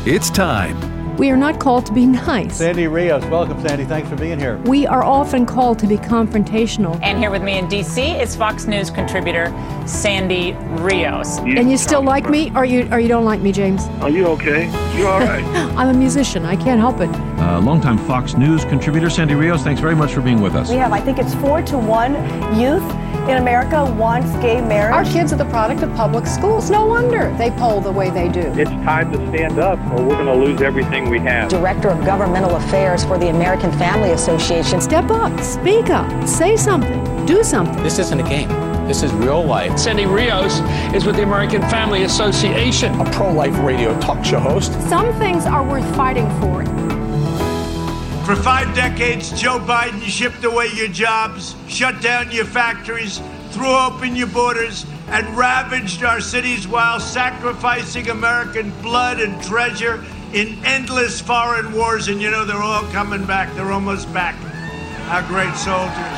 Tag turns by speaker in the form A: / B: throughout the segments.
A: It's time.
B: We are not called to be nice.
C: Sandy Rios. Welcome, Sandy. Thanks for being here.
B: We are often called to be confrontational.
D: And here with me in D.C. is Fox News contributor Sandy Rios.
B: And you still like me, or you don't like me, James?
E: Are you okay? You all right?
B: I'm a musician. I can't help it.
F: Longtime Fox News contributor Sandy Rios, thanks very much for being with us.
G: We have, I think it's 4-1 youth in America wants gay marriage.
H: Our kids are the product of public schools. No wonder they poll the way they do.
E: It's time to stand up or we're going to lose everything we have.
G: Director of Governmental Affairs for the American Family Association.
B: Step up, speak up, say something, do something.
I: This isn't a game. This is real life.
J: Sandy Rios is with the American Family Association.
I: A pro-life radio talk show host.
H: Some things are worth fighting for.
K: For 5 decades, Joe Biden shipped away your jobs, shut down your factories, threw open your borders, and ravaged our cities while sacrificing American blood and treasure in endless foreign wars. And you know, they're all coming back. They're almost back. Our great soldiers.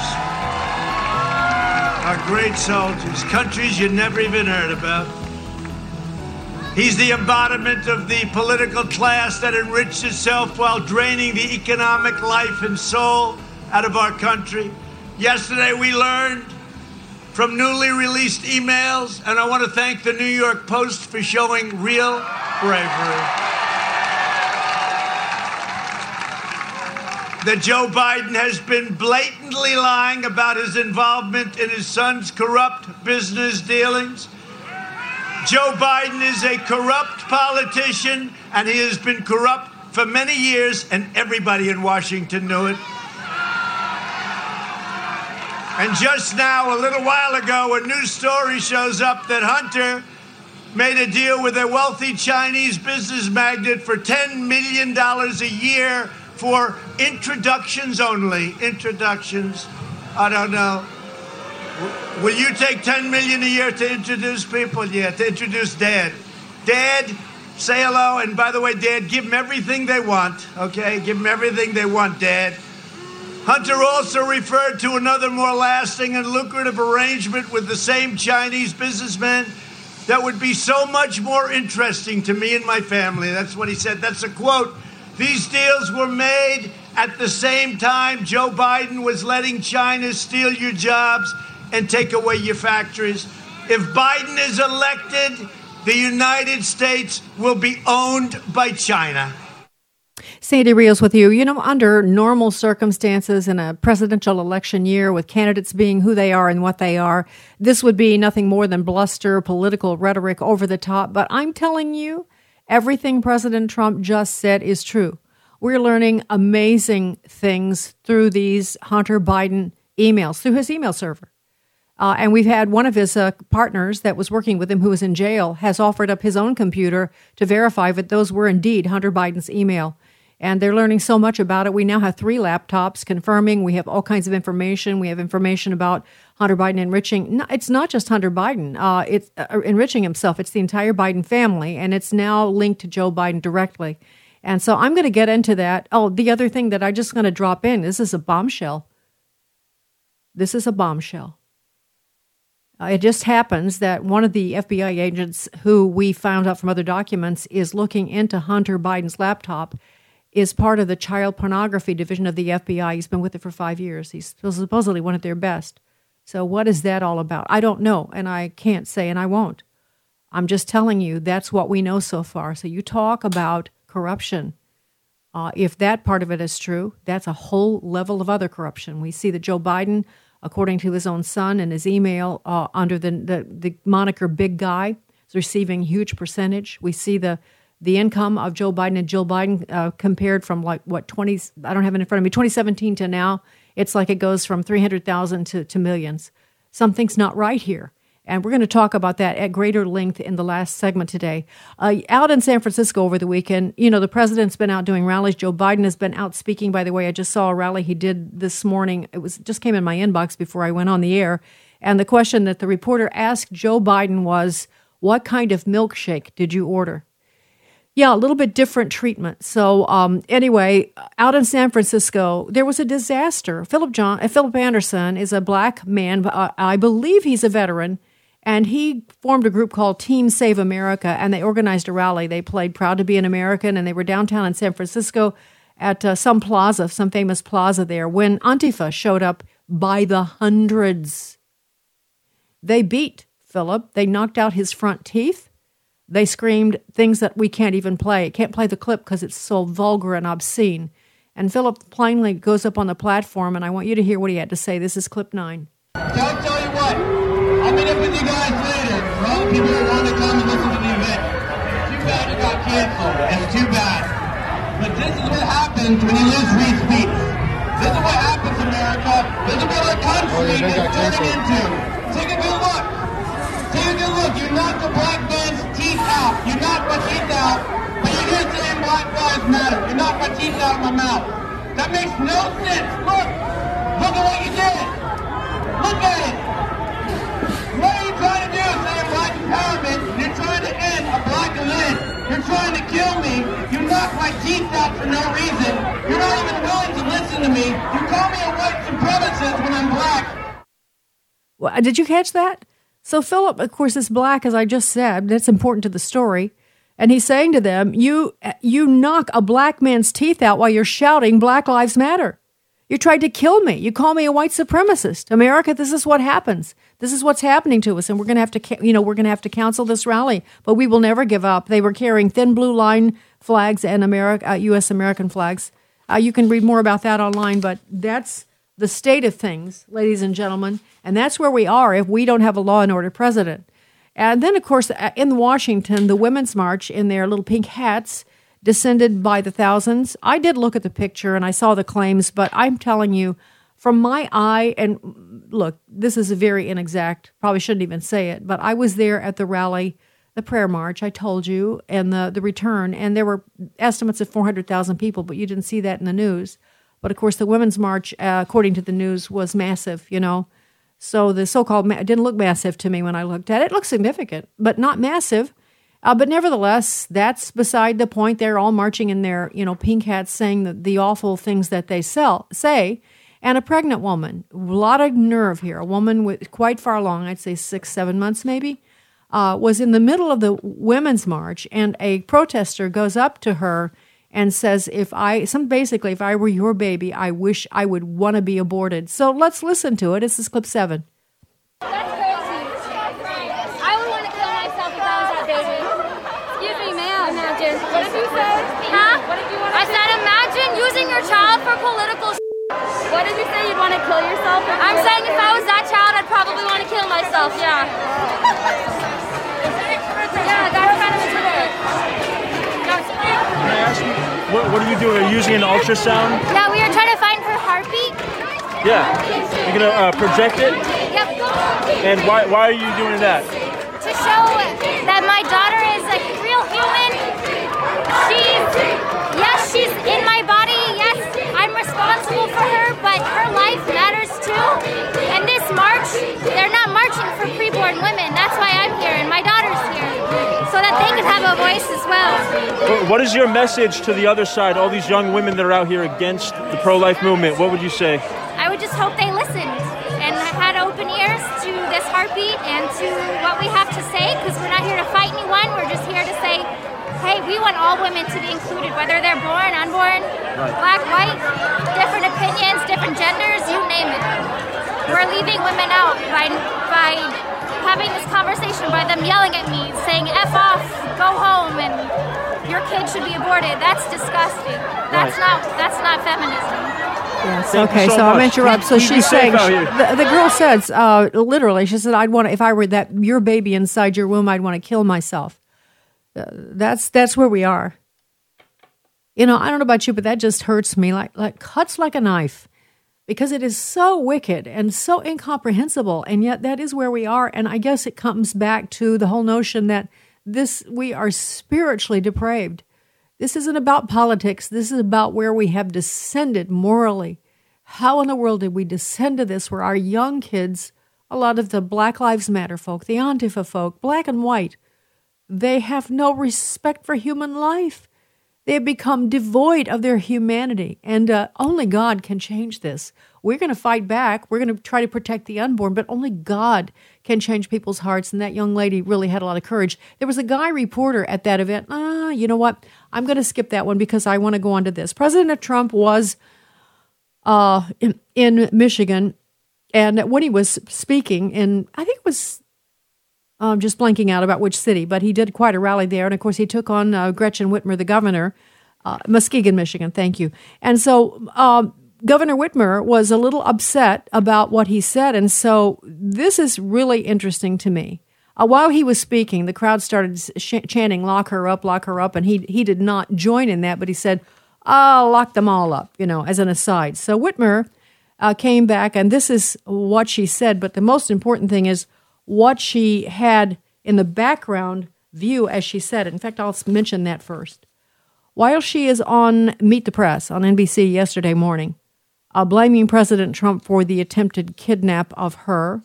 K: Our great soldiers. Countries you never even heard about. He's the embodiment of the political class that enriched itself while draining the economic life and soul out of our country. Yesterday we learned from newly released emails, and I want to thank the New York Post for showing real bravery, that Joe Biden has been blatantly lying about his involvement in his son's corrupt business dealings. Joe Biden is a corrupt politician, and he has been corrupt for many years, and everybody in Washington knew it. And just now, a little while ago, a news story shows up that Hunter made a deal with a wealthy Chinese business magnate for $10 million a year for introductions only. Introductions. I don't know. Will you take $10 million a year to introduce people? Yeah, to introduce Dad. Dad, say hello. And by the way, Dad, give them everything they want, okay? Give them everything they want, Dad. Hunter also referred to another more lasting and lucrative arrangement with the same Chinese businessman that would be so much more interesting to me and my family. That's what he said. That's a quote. These deals were made at the same time Joe Biden was letting China steal your jobs and take away your factories. If Biden is elected, the United States will be owned by China.
B: Sandy Rios with you. You know, under normal circumstances in a presidential election year with candidates being who they are and what they are, this would be nothing more than bluster, political rhetoric over the top. But I'm telling you, everything President Trump just said is true. We're learning amazing things through these Hunter Biden emails, through his email server. And we've had one of his partners that was working with him who was in jail has offered up his own computer to verify that those were indeed Hunter Biden's email. And they're learning so much about it. We now have 3 laptops confirming. We have all kinds of information. We have information about Hunter Biden enriching. No, it's not just Hunter Biden. It's enriching himself. It's the entire Biden family. And it's now linked to Joe Biden directly. And so I'm going to get into that. Oh, the other thing that I just going to drop in, this is a bombshell. This is a bombshell. It just happens that one of the FBI agents who we found out from other documents is looking into Hunter Biden's laptop is part of the child pornography division of the FBI. He's been with it for 5 years. He's supposedly one of their best. So what is that all about? I don't know, and I can't say, and I won't. I'm just telling you that's what we know so far. So you talk about corruption. If that part of it is true, that's a whole level of other corruption. We see that Joe Biden, according to his own son and his email, under the moniker Big Guy, is receiving a huge percentage. We see the income of Joe Biden and Jill Biden compared from 20, I don't have it in front of me, 2017 to now, it's like it goes from 300,000 to millions. Something's not right here. And we're going to talk about that at greater length in the last segment today. Out in San Francisco over the weekend, you know, the president's been out doing rallies. Joe Biden has been out speaking. By the way, I just saw a rally he did this morning. Just came in my inbox before I went on the air. And the question that the reporter asked Joe Biden was, what kind of milkshake did you order? Yeah, a little bit different treatment. So anyway, out in San Francisco, there was a disaster. Philip Anderson is a black man. I believe he's a veteran. And he formed a group called Team Save America, and they organized a rally. They played Proud to Be an American, and they were downtown in San Francisco at some plaza, some famous plaza there, when Antifa showed up by the hundreds. They beat Philip. They knocked out his front teeth. They screamed things that we can't even play. Can't play the clip because it's so vulgar and obscene. And Philip plainly goes up on the platform, and I want you to hear what he had to say. This is clip 9.
A: I'll tell you what, I'll meet up with you guys later. For all the people who want to come and listen to the event. It's too bad it got canceled. It's too bad. But this is what happens when you lose free speech. This is what happens, America. This is what our country is turning into. Take a good look. Take a good look. You knocked the black man's teeth out. You knocked my teeth out, but you're here saying Black Lives Matter. You knocked my teeth out of my mouth. That makes no sense. Look. Look at what you did. Look at it. What are you trying to do? Saying black empowerment. You're trying to end a black event. You're trying to kill me. You knocked my teeth out for no reason. You're not even willing to listen to me. You call me a white supremacist when I'm black.
B: Well, did you catch that? So Philip, of course, is black, as I just said. That's important to the story. And he's saying to them, you knock a black man's teeth out while you're shouting Black Lives Matter. You tried to kill me. You call me a white supremacist. America, this is what happens. This is what's happening to us. And we're going to have to cancel this rally, but we will never give up. They were carrying thin blue line flags and U.S. American flags. You can read more about that online, but that's the state of things, ladies and gentlemen. And that's where we are if we don't have a law and order president. And then, of course, in Washington, the Women's March in their little pink hats descended by the thousands. I did look at the picture and I saw the claims, but I'm telling you, from my eye, and look, this is a very inexact, probably shouldn't even say it, but I was there at the rally, the prayer march, I told you, and the return, and there were estimates of 400,000 people, but you didn't see that in the news. But of course, the Women's March, according to the news, was massive, So the so-called, it didn't look massive to me when I looked at it. It looked significant, but not massive. But nevertheless, that's beside the point. They're all marching in their, pink hats, saying the awful things that they say. And a pregnant woman, a lot of nerve here, a woman with quite far along, I'd say 6-7 months maybe, was in the middle of the Women's March, and a protester goes up to her and says, if I were your baby, I wish I would want to be aborted. So let's listen to it. This is clip 7.
L: That's crazy. I would want to kill myself if I was that baby. Excuse me, ma'am. Imagine. What did you say? Huh? What did you want to I said, imagine using your child for political What did you say? You'd want to kill yourself? I'm saying if I was that child, I'd probably want to kill myself, yeah. Yeah, that's kind of intimidating.
F: Can I ask you, what are you doing? Are you using an ultrasound?
L: Yeah, we are trying to find her heartbeat.
F: Yeah. You're going to project it?
L: Yep.
F: And why are you doing that?
L: To show that my daughter is a real human. She's in my body. Yes, I'm responsible for her, but her life matters too. And this march, they're not marching for preborn women. That's why I'm here, and my daughter's here, so that they can have a voice as well.
F: What is your message to the other side, all these young women that are out here against the pro-life movement? What would you say?
L: I would just hope they listened and had open ears to this heartbeat and to what we have to say, because we're not here to fight anyone. We're just here to say, hey, we want all women to be included, whether they're born, unborn, black, white, different opinions, different genders, you name it. We're leaving women out by having this conversation, by them yelling at me, saying F off, go home, and your kid should be aborted. That's disgusting. That's not feminism.
B: Yes. Okay. So I'm interrupt. So she's saying the girl says literally. She said, "I'd want to, if I were your baby inside your womb, I'd want to kill myself." That's where we are. I don't know about you, but that just hurts me like cuts like a knife, because it is so wicked and so incomprehensible, and yet that is where we are. And I guess it comes back to the whole notion that we are spiritually depraved. This isn't about politics. This is about where we have descended morally. How in the world did we descend to this, where our young kids, a lot of the Black Lives Matter folk, the Antifa folk, black and white, they have no respect for human life. They have become devoid of their humanity, and only God can change this. We're going to fight back. We're going to try to protect the unborn, but only God can change people's hearts, and that young lady really had a lot of courage. There was a guy reporter at that event. You know what? I'm going to skip that one because I want to go on to this. President Trump was in Michigan, and when he was speaking in, I think it was just blanking out about which city, but he did quite a rally there. And of course, he took on Gretchen Whitmer, the governor, Muskegon, Michigan. Thank you. And so Governor Whitmer was a little upset about what he said. And so this is really interesting to me. While he was speaking, the crowd started chanting, lock her up, and he did not join in that, but he said, I'll lock them all up, as an aside. So Whitmer came back, and this is what she said, but the most important thing is what she had in the background view as she said it. In fact, I'll mention that first. While she is on Meet the Press on NBC yesterday morning, blaming President Trump for the attempted kidnap of her,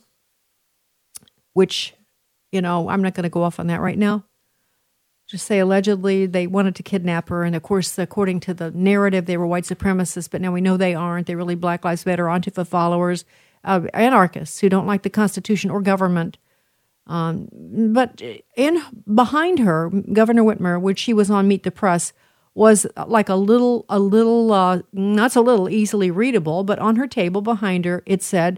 B: which, I'm not going to go off on that right now. Just say allegedly they wanted to kidnap her. And of course, according to the narrative, they were white supremacists, but now we know they aren't. They're really Black Lives Matter, Antifa followers, anarchists who don't like the Constitution or government. But behind her, Governor Whitmer, when she was on Meet the Press, was like a little, not so little, easily readable, but on her table behind her, it said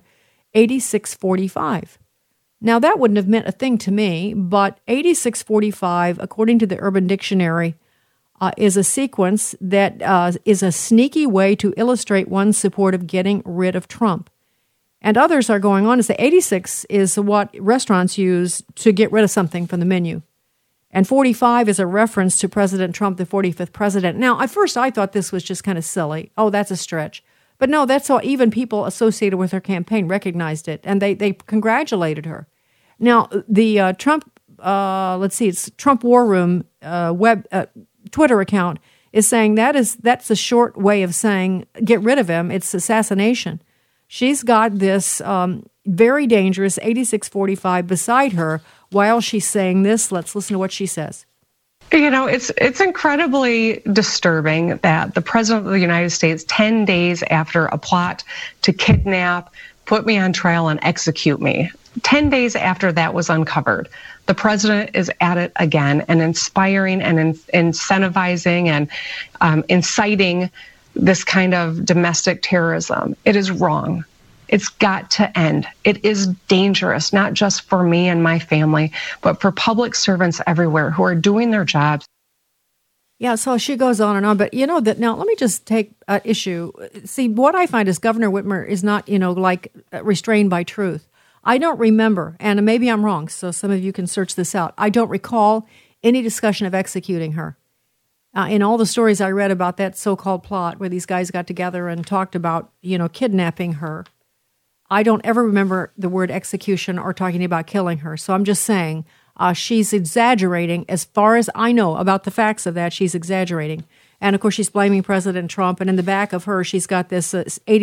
B: 8645. Now, that wouldn't have meant a thing to me, but 8645, according to the Urban Dictionary, is a sequence that is a sneaky way to illustrate one's support of getting rid of Trump. And others are going on to say 86 is what restaurants use to get rid of something from the menu. And 45 is a reference to President Trump, the 45th president. Now, at first I thought this was just kind of silly. Oh, that's a stretch. But no, that's how even people associated with her campaign recognized it, and they congratulated her. Now, the Trump, it's Trump War Room Twitter account is saying that's a short way of saying get rid of him. It's assassination. She's got this very dangerous 8645 beside her while she's saying this. Let's listen to what she says.
M: It's incredibly disturbing that the President of the United States, 10 days after a plot to kidnap, put me on trial, and execute me, 10 days after that was uncovered, the president is at it again and inspiring and incentivizing and inciting this kind of domestic terrorism. It is wrong. It's got to end. It is dangerous, not just for me and my family, but for public servants everywhere who are doing their jobs.
B: Yeah, so she goes on and on, but that now let me just take issue. See, what I find is Governor Whitmer is not, restrained by truth. I don't remember, and maybe I'm wrong, so some of you can search this out. I don't recall any discussion of executing her. In all the stories I read about that so-called plot where these guys got together and talked about, kidnapping her, I don't ever remember the word execution or talking about killing her. So I'm just saying she's exaggerating. As far as I know about the facts of that, she's exaggerating. And, of course, she's blaming President Trump. And in the back of her, she's got this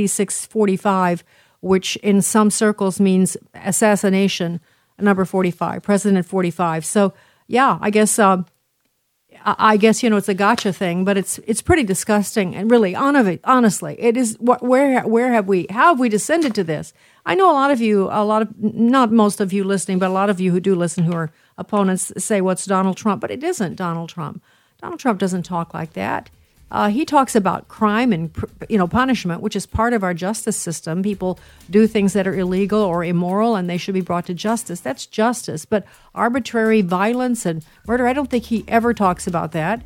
B: 8645, which in some circles means assassination, number 45, President 45. So, yeah, I guess it's a gotcha thing, but it's pretty disgusting. And really, honestly, it is. How have we descended to this? I know not most of you listening, but a lot of you who do listen who are opponents say, what's Donald Trump? But it isn't Donald Trump. Donald Trump doesn't talk like that. He talks about crime and punishment, which is part of our justice system. People do things that are illegal or immoral, and they should be brought to justice. That's justice. But arbitrary violence and murder, I don't think he ever talks about that.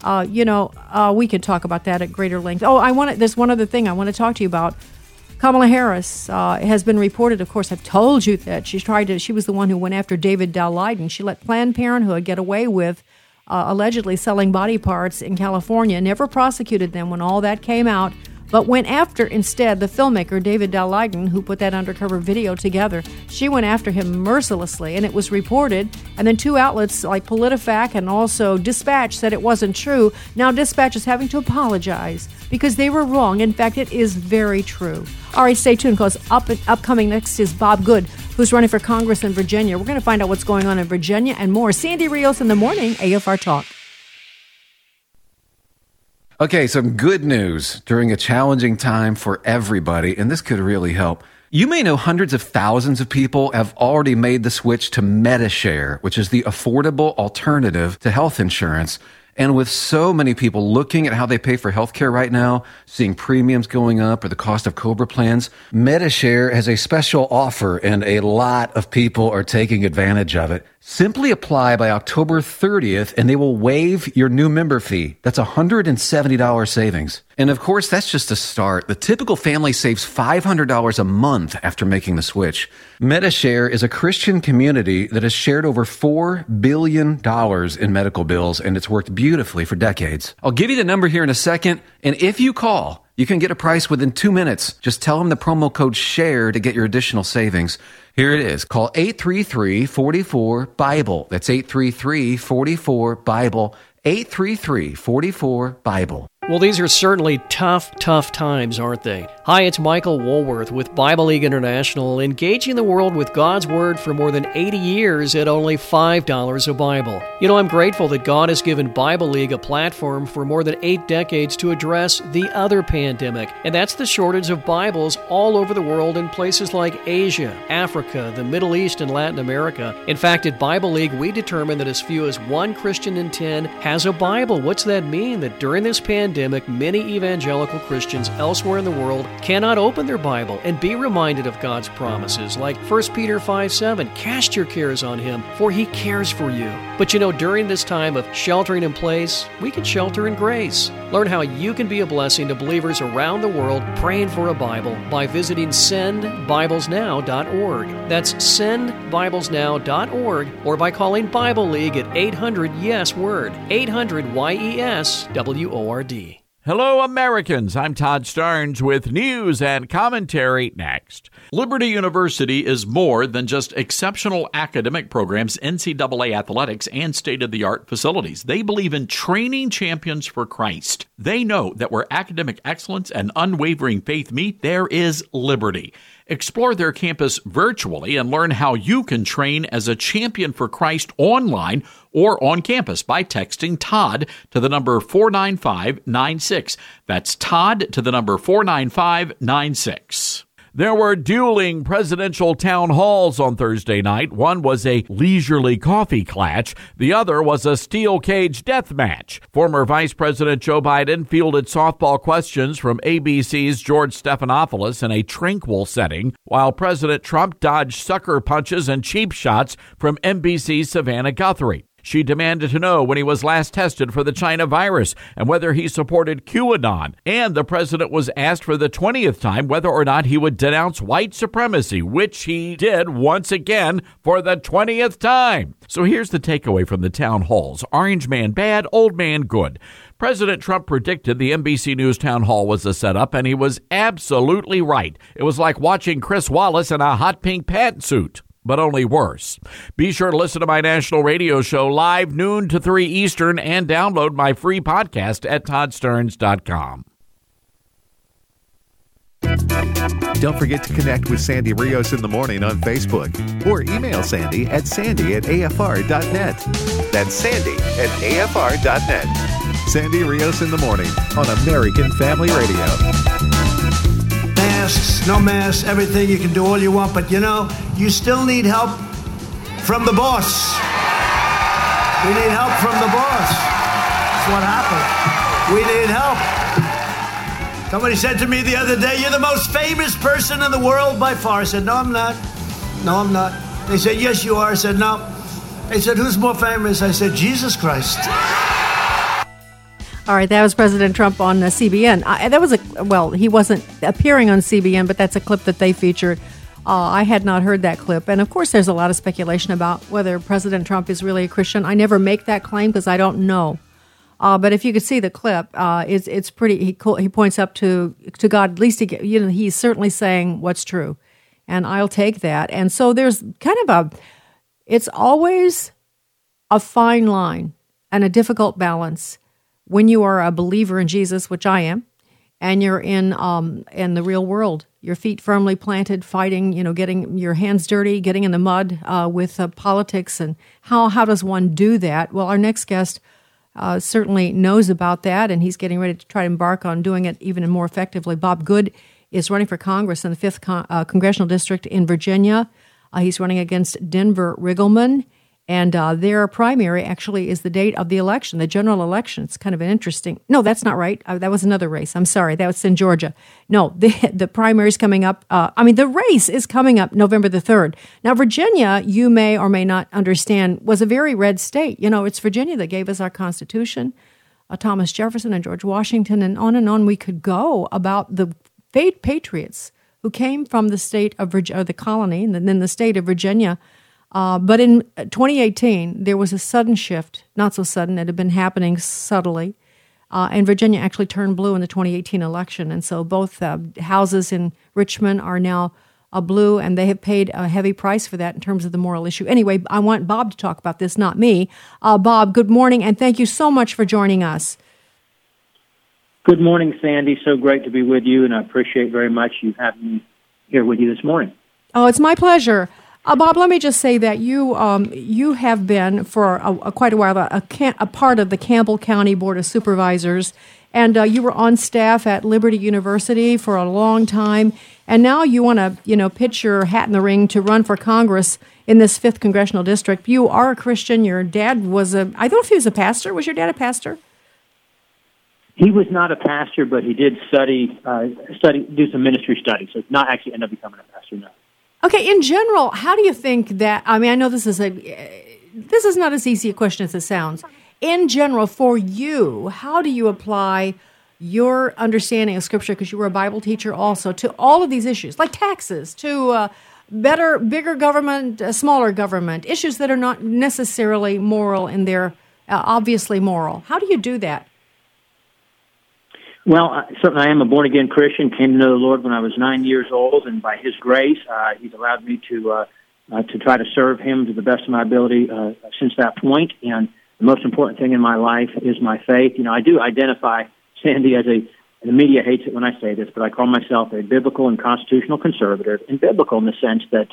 B: We could talk about that at greater length. There's one other thing I want to talk to you about. Kamala Harris has been reported, of course, I've told you that she was the one who went after David Daleiden. She let Planned Parenthood get away with allegedly selling body parts in California, never prosecuted them when all that came out, but went after instead the filmmaker David Daleiden, who put that undercover video together. She went after him mercilessly, and it was reported, and then two outlets like PolitiFact and also Dispatch said it wasn't true. Now Dispatch is having to apologize because they were wrong. In fact, it is very true. All right, stay tuned, because upcoming next is Bob Good, who's running for Congress in Virginia. We're going to find out what's going on in Virginia and more. Sandy Rios in the morning, AFR Talk.
N: Okay, some good news during a challenging time for everybody, and this could really help. You may know hundreds of thousands of people have already made the switch to Medi-Share, which is the affordable alternative to health insurance. And with so many people looking at how they pay for healthcare right now, seeing premiums going up or the cost of COBRA plans, Medi-Share has a special offer and a lot of people are taking advantage of it. Simply apply by October 30th and they will waive your new member fee. That's $170 savings. And of course, that's just a start. The typical family saves $500 a month after making the switch. Medi-Share is a Christian community that has shared over $4 billion in medical bills, and it's worked beautifully for decades. I'll give you the number here in a second, and if you call, you can get a price within 2 minutes. Just tell them the promo code SHARE to get your additional savings. Here it is. Call 833-44-BIBLE. That's 833-44-BIBLE. 833-44-BIBLE.
O: Well, these are certainly tough times, aren't they? Hi, it's Michael Woolworth with Bible League International, engaging the world with God's Word for more than 80 years at only $5 a Bible. You know, I'm grateful that God has given Bible League a platform for more than 8 decades to address the other pandemic, and that's the shortage of Bibles all over the world in places like Asia, Africa, the Middle East, and Latin America. In fact, at Bible League, we determined that as few as 1 Christian in 10 has a Bible. What's that mean? That during this pandemic, many evangelical Christians elsewhere in the world cannot open their Bible and be reminded of God's promises, like 1 Peter 5:7, cast your cares on Him, for He cares for you. But you know, during this time of sheltering in place, we can shelter in grace. Learn how you can be a blessing to believers around the world praying for a Bible by visiting sendbiblesnow.org. That's sendbiblesnow.org, or by calling Bible League at 800-YES-WORD, 800-YES-WORD.
P: Hello, Americans. I'm Todd Starnes with news and commentary next. Liberty University is more than just exceptional academic programs, NCAA athletics, and state-of-the-art facilities. They believe in training champions for Christ. They know that where academic excellence and unwavering faith meet, there is liberty. Explore their campus virtually and learn how you can train as a champion for Christ online or on campus by texting Todd to the number 49596. That's Todd to the number 49596. There were dueling presidential town halls on Thursday night. One was a leisurely coffee clatch. The other was a steel cage death match. Former Vice President Joe Biden fielded softball questions from ABC's George Stephanopoulos in a tranquil setting, while President Trump dodged sucker punches and cheap shots from NBC's Savannah Guthrie. She demanded to know when he was last tested for the China virus and whether he supported QAnon. And the president was asked for the 20th time whether or not he would denounce white supremacy, which he did once again for the 20th time. So here's the takeaway from the town halls. Orange man bad, old man good. President Trump predicted the NBC News town hall was a setup, and he was absolutely right. It was like watching Chris Wallace in a hot pink pantsuit, but only worse. Be sure to listen to my national radio show live noon to 3 Eastern and download my free podcast at ToddStarnes.com.
Q: Don't forget to connect with Sandy Rios in the morning on Facebook or email Sandy at sandy@afr.net. That's sandy@afr.net. Sandy Rios in the morning on American Family Radio.
K: Masks, no masks, everything, you can do all you want, but you know, you still need help from the boss. We need help from the boss. That's what happened. We need help. Somebody said to me the other day, you're the most famous person in the world by far. I said, no, I'm not. No, I'm not. They said, yes, you are. I said, no. They said, who's more famous? I said, Jesus Christ.
B: All right, that was President Trump on CBN. He wasn't appearing on CBN, but that's a clip that they featured. I had not heard that clip. And of course, there's a lot of speculation about whether President Trump is really a Christian. I never make that claim because I don't know. But if you could see the clip, it's pretty. He points up to God. At least he's certainly saying what's true, and I'll take that. And so there's kind of it's always a fine line and a difficult balance when you are a believer in Jesus, which I am, and you're in the real world. Your feet firmly planted, fighting, getting your hands dirty, getting in the mud with politics. And how does one do that? Well, our next guest certainly knows about that, and he's getting ready to try to embark on doing it even more effectively. Bob Good is running for Congress in the 5th Congressional District in Virginia. He's running against Denver Riggleman, and their primary actually is the date of the election, the general election. It's kind of an interesting... No, that's not right. That was another race. I'm sorry. That was in Georgia. No, the primary is coming up... the race is coming up November the 3rd. Now, Virginia, you may or may not understand, was a very red state. You know, it's Virginia that gave us our Constitution, Thomas Jefferson and George Washington, and on we could go about the patriots who came from the state of Virginia, or the colony, and then the state of Virginia. But in 2018, there was a sudden shift, not so sudden, it had been happening subtly, and Virginia actually turned blue in the 2018 election. And so both houses in Richmond are now blue, and they have paid a heavy price for that in terms of the moral issue. Anyway, I want Bob to talk about this, not me. Bob, good morning, and thank you so much for joining us.
R: Good morning, Sandy. So great to be with you, and I appreciate very much you having me here with you this morning.
B: Oh, it's my pleasure. Bob, let me just say that you have been for quite a while a part of the Campbell County Board of Supervisors, and you were on staff at Liberty University for a long time, and now you want to pitch your hat in the ring to run for Congress in this 5th Congressional District. You are a Christian. Your dad was I don't know if he was a pastor. Was your dad a pastor?
R: He was not a pastor, but he did do some ministry studies. So not actually end up becoming a pastor, no.
B: Okay, in general, how do you think that, I know this is not as easy a question as it sounds. In general, for you, how do you apply your understanding of Scripture, because you were a Bible teacher also, to all of these issues, like taxes, to bigger government, smaller government, issues that are not necessarily moral in their, obviously moral? How do you do that?
R: Well, certainly I am a born-again Christian, came to know the Lord when I was 9 years old, and by His grace, He's allowed me to try to serve Him to the best of my ability since that point. And the most important thing in my life is my faith. I do identify, Sandy, as and the media hates it when I say this, but I call myself a biblical and constitutional conservative, and biblical in the sense that,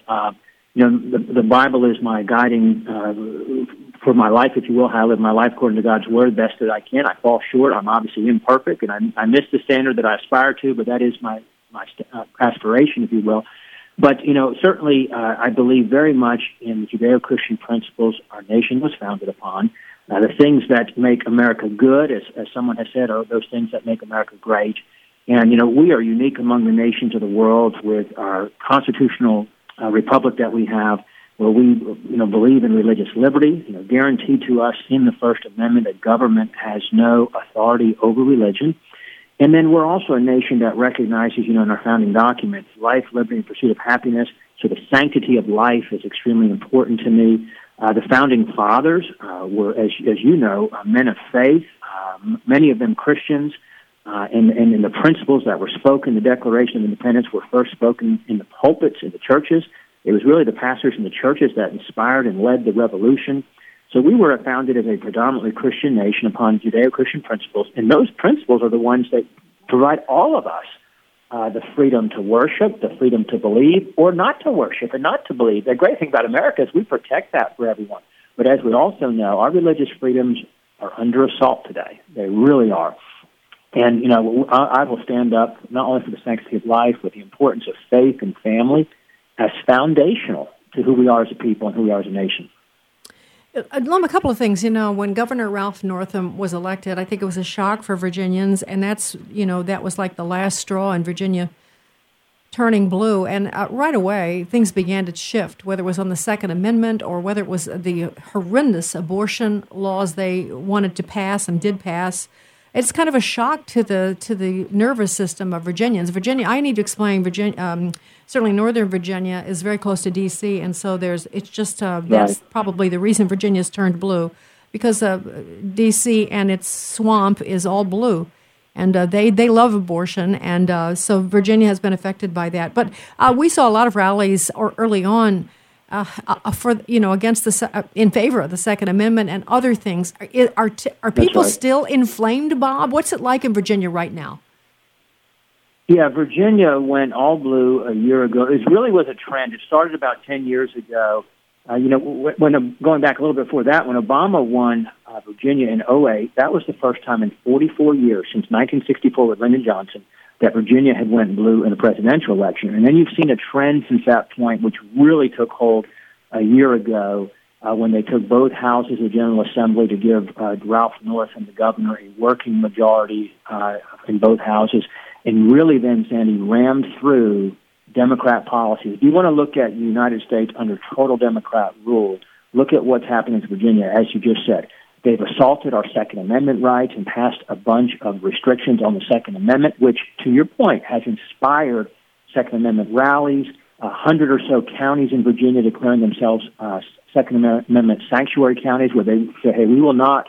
R: the Bible is my guiding for my life, if you will, how I live my life according to God's Word best that I can. I fall short. I'm obviously imperfect, and I miss the standard that I aspire to, but that is my aspiration, if you will. But, certainly I believe very much in the Judeo-Christian principles our nation was founded upon. The things that make America good, as someone has said, are those things that make America great. And, we are unique among the nations of the world with our constitutional republic that we have, where we, believe in religious liberty, guaranteed to us in the First Amendment that government has no authority over religion. And then we're also a nation that recognizes, in our founding documents, life, liberty, and pursuit of happiness. So the sanctity of life is extremely important to me. The founding fathers were, as you know, men of faith, many of them Christians, and the principles that were spoken in the Declaration of Independence were first spoken in the pulpits, in the churches. It was really the pastors in the churches that inspired and led the revolution. So we were founded as a predominantly Christian nation upon Judeo-Christian principles, and those principles are the ones that provide all of us the freedom to worship, the freedom to believe, or not to worship and not to believe. The great thing about America is we protect that for everyone. But as we also know, our religious freedoms are under assault today. They really are. And, I will stand up not only for the sanctity of life, but the importance of faith and family as foundational to who we are as a people and who we are as a nation.
B: Lum, a couple of things. When Governor Ralph Northam was elected, I think it was a shock for Virginians, and that's, that was like the last straw in Virginia turning blue. And right away, things began to shift, whether it was on the Second Amendment or whether it was the horrendous abortion laws they wanted to pass and did pass. It's kind of a shock to the nervous system of Virginians. I need to explain, certainly Northern Virginia is very close to D.C., and so that's probably the reason Virginia's turned blue, because D.C. and its swamp is all blue, and they love abortion, and so Virginia has been affected by that. But we saw a lot of rallies early on against in favor of the Second Amendment and other things. Are people still inflamed, Bob? What's it like in Virginia right now?
R: Yeah, Virginia went all blue a year ago. It really was a trend. It started about 10 years ago, Going back a little bit before that, when Obama won Virginia in 2008, that was the first time in 44 years, since 1964 with Lyndon Johnson, that Virginia had went blue in the presidential election. And then you've seen a trend since that point, which really took hold a year ago when they took both houses of the General Assembly to give Ralph North and the governor a working majority in both houses, and really then, Sandy, rammed through Democrat policies. If you want to look at the United States under total Democrat rule, look at what's happening in Virginia, as you just said. They've assaulted our Second Amendment rights and passed a bunch of restrictions on the Second Amendment, which, to your point, has inspired Second Amendment rallies. 100 or so counties in Virginia declaring themselves Second Amendment sanctuary counties, where they say, hey, we will not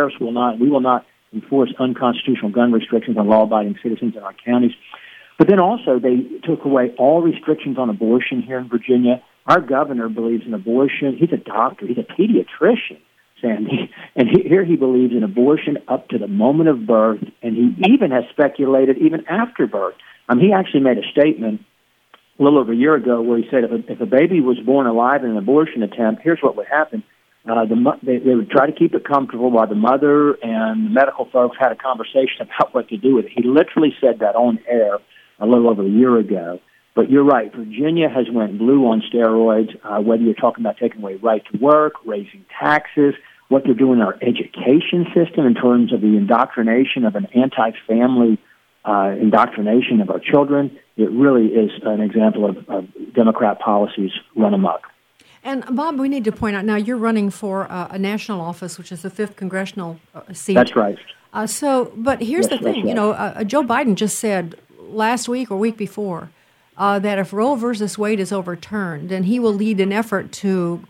R: enforce unconstitutional gun restrictions on law-abiding citizens in our counties. But then also they took away all restrictions on abortion here in Virginia. Our governor believes in abortion. He's a doctor. He's a pediatrician, Sandy. And here he believes in abortion up to the moment of birth, and he even has speculated even after birth. He actually made a statement a little over a year ago where he said if a baby was born alive in an abortion attempt, here's what would happen. They would try to keep it comfortable while the mother and the medical folks had a conversation about what to do with it. He literally said that on air a little over a year ago. But you're right, Virginia has went blue on steroids, whether you're talking about taking away right to work, raising taxes, what they're doing in our education system in terms of the indoctrination of an anti-family indoctrination of our children. It really is an example of Democrat policies run amok.
B: And, Bob, we need to point out now you're running for a national office, which is the 5th congressional seat.
R: That's right.
B: But here's the thing. Right. Joe Biden just said last week or week before that if Roe versus Wade is overturned, then he will lead an effort to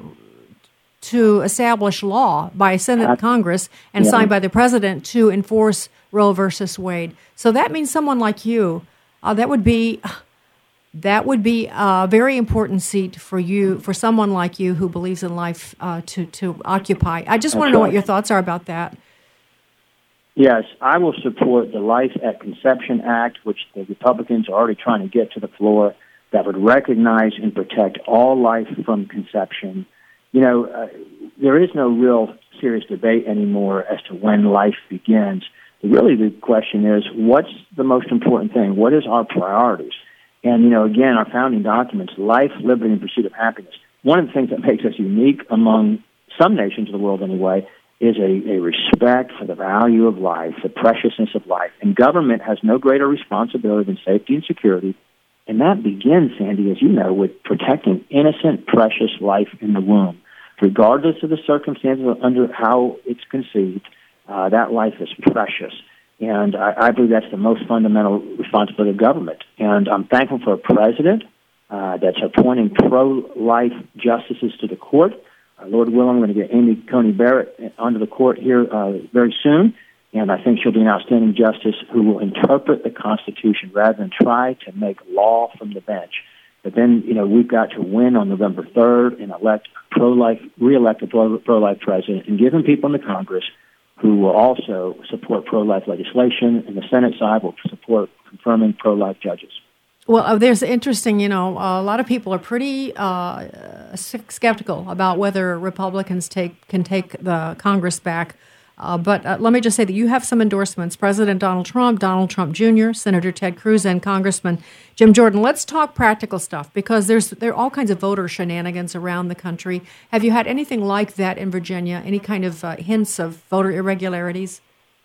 B: establish law by Senate and Congress and signed by the president to enforce Roe versus Wade. So that means someone like you, that would be a very important seat for you, for someone like you who believes in life to occupy. I just want to know what your thoughts are about that.
R: Yes, I will support the Life at Conception Act, which the Republicans are already trying to get to the floor, that would recognize and protect all life from conception. There is no real serious debate anymore as to when life begins. Really, the question is, what's the most important thing? What is our priorities? And, again, our founding documents, life, liberty, and pursuit of happiness. One of the things that makes us unique among some nations of the world anyway is a respect for the value of life, the preciousness of life. And government has no greater responsibility than safety and security. And that begins, Sandy, as you know, with protecting innocent, precious life in the womb. Regardless of the circumstances under how it's conceived, that life is precious. And I believe that's the most fundamental responsibility of government. And I'm thankful for a president that's appointing pro-life justices to the court. Lord willing, we're going to get Amy Coney Barrett onto the court here very soon. And I think she'll be an outstanding justice who will interpret the Constitution rather than try to make law from the bench. But then, we've got to win on November 3rd and re-elect a pro-life president and give him people in the Congress who will also support pro-life legislation, and the Senate side will support confirming pro-life judges.
B: Well, there's interesting, a lot of people are pretty skeptical about whether Republicans can take the Congress back. But let me just say that you have some endorsements. President Donald Trump Jr., Senator Ted Cruz, and Congressman Jim Jordan. Let's talk practical stuff because there are all kinds of voter shenanigans around the country. Have you had anything like that in Virginia? Any kind of hints of voter irregularities?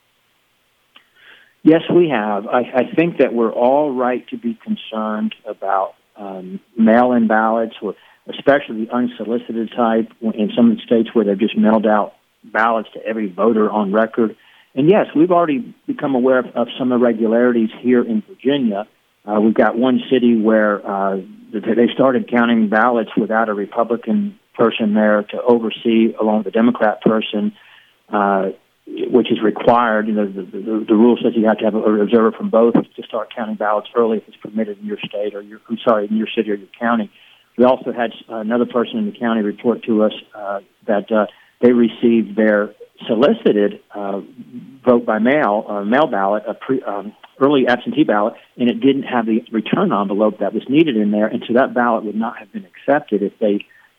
R: Yes, we have. I think that we're all right to be concerned about mail-in ballots, or especially the unsolicited type in some of the states where they've just mailed out ballots to every voter on record. And yes, we've already become aware of some irregularities here in Virginia. We've got one city where they started counting ballots without a Republican person there to oversee along with the Democrat person, which is required. The rule says you have to have an observer from both to start counting ballots early if it's permitted in your state in your city or your county. We also had another person in the county report to us that they received their solicited vote by mail, mail ballot, early absentee ballot, and it didn't have the return envelope that was needed in there, and so that ballot would not have been accepted if they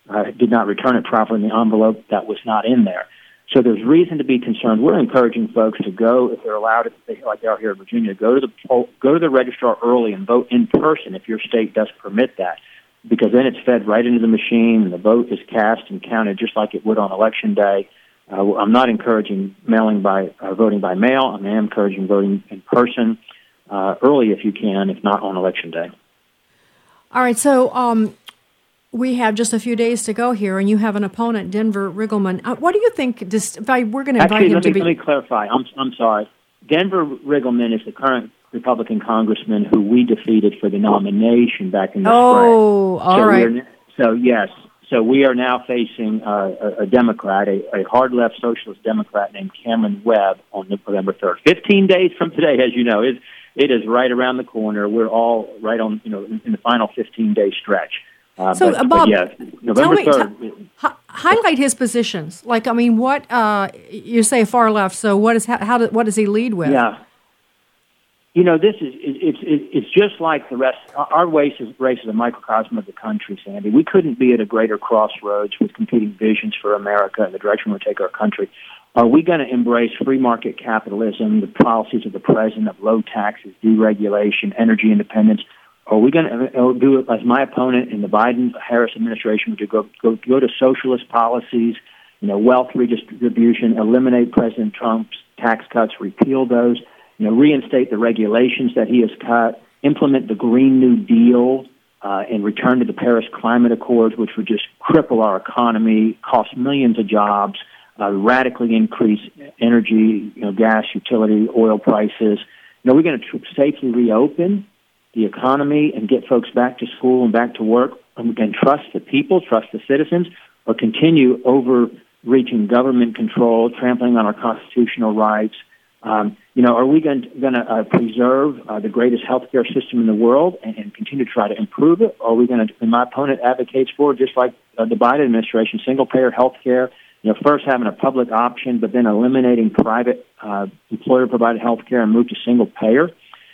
R: did not return it properly in the envelope that was not in there. So there's reason to be concerned. We're encouraging folks to go, if they're allowed, like they are here in Virginia, go to the registrar early and vote in person if your state does permit that, because then it's fed right into the machine and the vote is cast and counted just like it would on Election Day. I'm not encouraging voting by mail. I'm encouraging voting in person early if you can, if not on Election Day.
B: All right, so we have just a few days to go here, and you have an opponent, Denver Riggleman. What do you think? We're going to invite him to be.
R: Let me clarify. I'm sorry. Denver Riggleman is the current Republican congressman who we defeated for the nomination back in the spring.
B: Oh, all right.
R: So we are now facing a Democrat, a hard-left socialist Democrat named Cameron Webb on November 3rd. 15 days from today, as you know. It is right around the corner. We're all right on, in the final 15-day stretch.
B: Bob,
R: November 3rd.
B: Highlight his positions. Like, I mean, what you say far left. So what does he lead with?
R: Yeah. This is it's just like the rest. Our race is a microcosm of the country, Sandy. We couldn't be at a greater crossroads with competing visions for America and the direction we take our country. Are we going to embrace free market capitalism, the policies of the president of low taxes, deregulation, energy independence? Are we going to do it as my opponent in the Biden-Harris administration, which would go to socialist policies, wealth redistribution, eliminate President Trump's tax cuts, repeal those, reinstate the regulations that he has cut, implement the Green New Deal, and return to the Paris Climate Accords, which would just cripple our economy, cost millions of jobs, radically increase energy, gas, utility, oil prices. We're going to safely reopen the economy and get folks back to school and back to work and trust the people, trust the citizens, or continue overreaching government control, trampling on our constitutional rights. Are we going to preserve the greatest healthcare system in the world and continue to try to improve it? Or are we going to, and my opponent advocates for, just like the Biden administration, single-payer healthcare, first having a public option, but then eliminating private employer-provided healthcare and move to single-payer?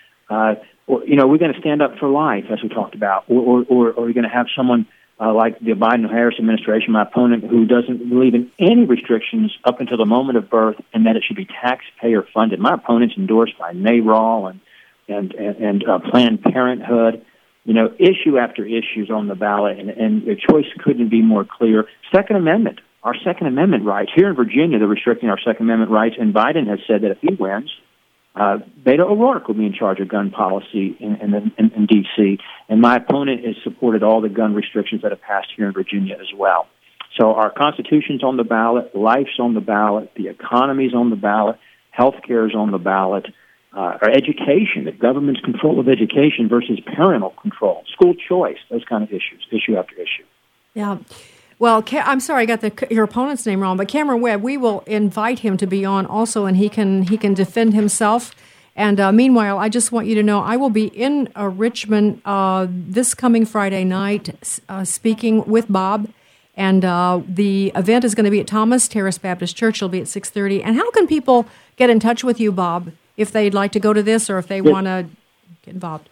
R: We're going to stand up for life, as we talked about, or are we going to have someone like the Biden-Harris administration, my opponent, who doesn't believe in any restrictions up until the moment of birth, and that it should be taxpayer funded? My opponent's endorsed by NARAL and Planned Parenthood. Issue after issue is on the ballot, and the choice couldn't be more clear. Second Amendment, our Second Amendment rights here in Virginia, they're restricting our Second Amendment rights, and Biden has said that if he wins, Beto O'Rourke will be in charge of gun policy in D.C., and my opponent has supported all the gun restrictions that have passed here in Virginia as well. So our Constitution's on the ballot, life's on the ballot, the economy's on the ballot, health care is on the ballot, our education, the government's control of education versus parental control, school choice, those kind of issues, issue after issue.
B: Yeah. Well, I'm sorry, I got your opponent's name wrong, but Cameron Webb, we will invite him to be on also, and he can defend himself. And meanwhile, I just want you to know I will be in Richmond this coming Friday night speaking with Bob, and the event is going to be at Thomas Terrace Baptist Church. It'll be at 6:30. And how can people get in touch with you, Bob, if they'd like to go to this or if they want to get involved?